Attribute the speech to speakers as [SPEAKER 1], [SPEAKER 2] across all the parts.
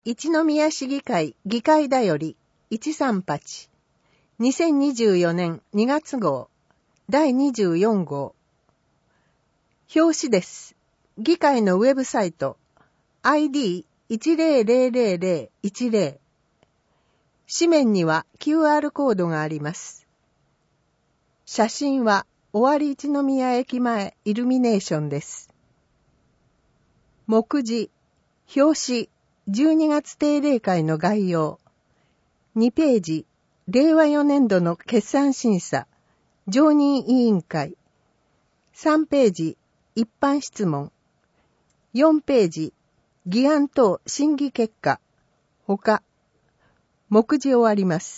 [SPEAKER 1] 一宮市議会議会だより138 2024年2月号第24号表紙です。議会のウェブサイト ID10000010 紙面には QR コードがあります。写真は尾張一宮駅前イルミネーションです。目次表紙12月定例会の概要。2ページ、令和4年度の決算審査、常任委員会。3ページ、一般質問。4ページ、議案等審議結果。他。目次終わります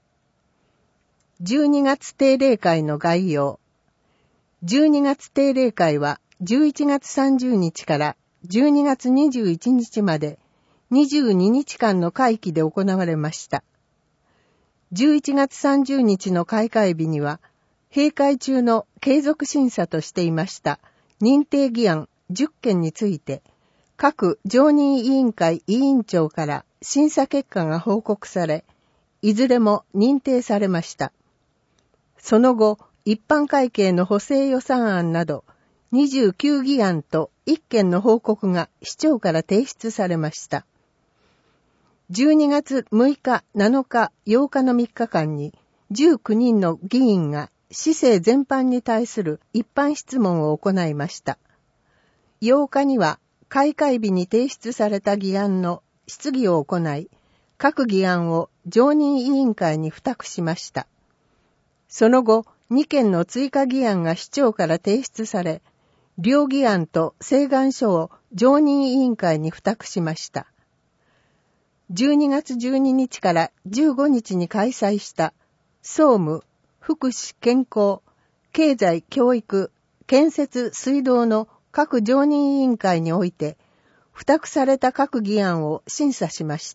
[SPEAKER 1] 。12月定例会の概要。12月定例会は11月30日から12月21日まで、22日間の会期で行われました。11月30日の開会日には、閉会中の継続審査としていました認定議案10件について、各常任委員会委員長から審査結果が報告され、いずれも認定されました。その後、一般会計の補正予算案など、29議案と1件の報告が市長から提出されました。12月6日、7日、8日の3日間に19人の議員が市政全般に対する一般質問を行いました。8日には開会日に提出された議案の質疑を行い、各議案を常任委員会に付託しました。その後、2件の追加議案が市長から提出され、両議案と請願書を常任委員会に付託しました。12月12日から15日に開催した総務、福祉、健康、経済、教育、建設、水道の各常任委員会において、付託された各議案を審査しました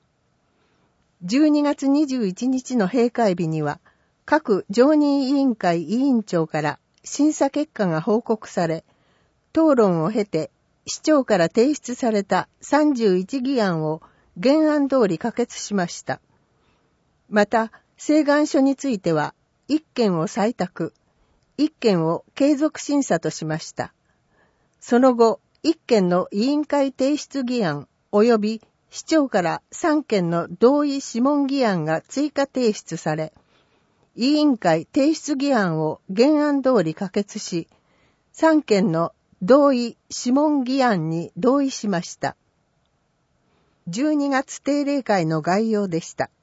[SPEAKER 1] 。12月21日の閉会日には、各常任委員会委員長から審査結果が報告され、討論を経て、市長から提出された31議案を原案通り可決しました。また、請願書については、1件を採択、1件を継続審査としました。その後、1件の委員会提出議案及び市長から3件の同意諮問議案が追加提出され、委員会提出議案を原案通り可決し、3件の同意諮問議案に同意しました。12月定例会の概要でした。